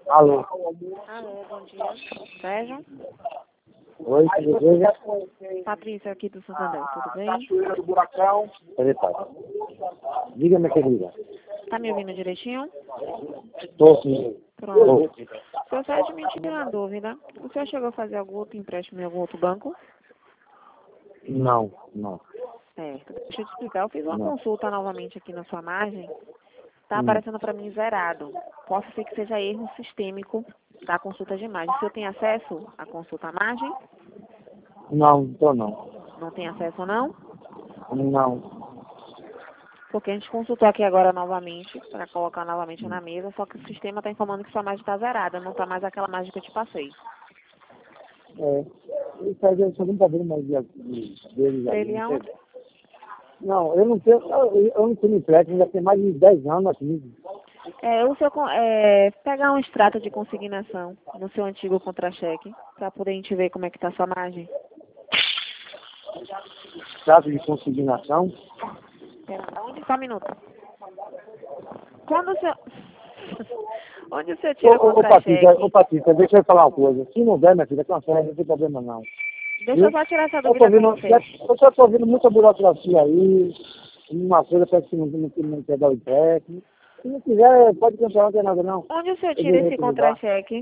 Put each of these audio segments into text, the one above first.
Alô. Alô, bom dia. Sérgio? Oi, tudo bem? Patrícia aqui do Santander, tudo bem? Cachoeira do Buracão. Peraí, pai. Diga, minha querida. Tá me ouvindo direitinho? Estou sim. Pronto. Seu Sérgio, me tira uma dúvida. O senhor chegou a fazer algum outro empréstimo em algum outro banco? Não, não. Certo. Deixa eu te explicar. Eu fiz uma Não. consulta novamente aqui na sua margem. Tá aparecendo para mim zerado. Posso ser que seja erro sistêmico da consulta de margem. O senhor tem acesso à consulta à margem? Não, estou não. Não tem acesso, não? Não. Porque a gente consultou aqui agora novamente, para colocar novamente na mesa, só que o sistema está informando que sua margem está zerada, não está mais aquela margem que eu te passei. Isso aí eu só não tá vendo mais deles Para aí. ele Não, aonde? não, eu não tenho, eu não tenho empréstimo, já tem mais de 10 anos aqui. O seu, pegar um extrato de consignação no seu antigo contra-cheque, para poder a gente ver como é que está sua margem. Caso de consignação. Só um minuto. Quando o senhor... Onde o senhor tira o contra-cheque? Ô, Patrícia, deixa eu falar uma coisa. Se não der, minha filha, cancela, não tem problema não. Deixa eu só tirar essa Eu dúvida com você. só estou ouvindo muita burocracia aí, uma coisa parece que não quer dar o empréstimo. Se não quiser, pode cancelar, não tem nada não. Onde o senhor Eu tira vou esse recusar. contra-cheque?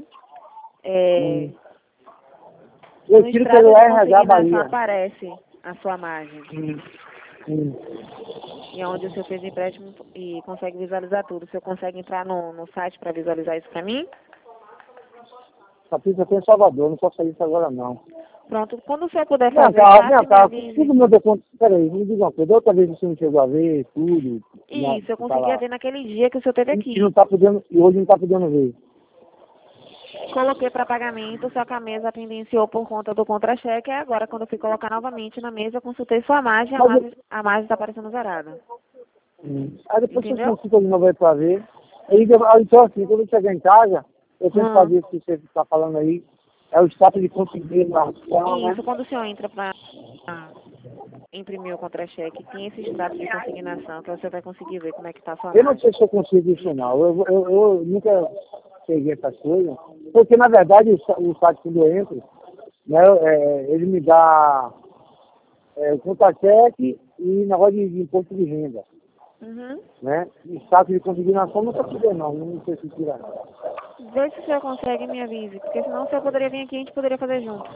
Eu No tiro extrato pelo de RH consignação Bahia. aparece a sua margem. Hum. E é onde o senhor fez empréstimo e consegue visualizar tudo. O senhor consegue entrar no site para visualizar isso para mim? Patrícia, eu estou em Salvador, não posso fazer isso agora não. Pronto. Quando o senhor puder Vem fazer, cá, me avise. tudo meu documento. Peraí, me diga uma coisa, outra vez você não chegou a ver tudo. Isso, eu conseguia ver naquele dia que o senhor esteve aqui. E não tá podendo, e hoje não está podendo ver. Coloquei para pagamento, só que a mesa pendenciou por conta do contra-cheque. E agora, quando eu fui colocar novamente na mesa, eu consultei sua margem, a margem está aparecendo zerada. Aí depois Entendeu? você consulta de novo aí pra ver. Então assim, quando eu chegar em casa, eu tenho que fazer isso que você está falando aí. É o status de consignação, né? Isso, quando o senhor entra para imprimir o contra-cheque, tem esse extrato de consignação, que você vai conseguir ver como é que está a sua Eu não margem. sei se eu consigo isso não. Eu nunca peguei essas coisas. Porque na verdade o site quando eu entro, né, ele me dá o contra-cheque e negócio de imposto de renda. Uhum. Né? E status de consignação não está podendo não sei se tira não. Vê se o senhor consegue e me avise, porque senão o senhor poderia vir aqui e a gente poderia fazer junto.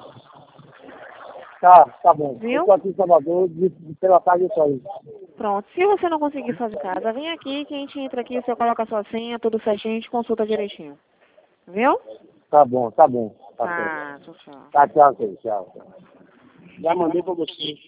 Tá bom. Viu? Eu estou aqui em Salvador, pela tarde eu tô aí. Pronto. Se você não conseguir fazer em casa, vem aqui que a gente entra aqui, o senhor coloca a sua senha, tudo certinho, a gente consulta direitinho. Viu? Tá bom. Tá, tchau, tchau. Tá, tchau. Já mandei pra você.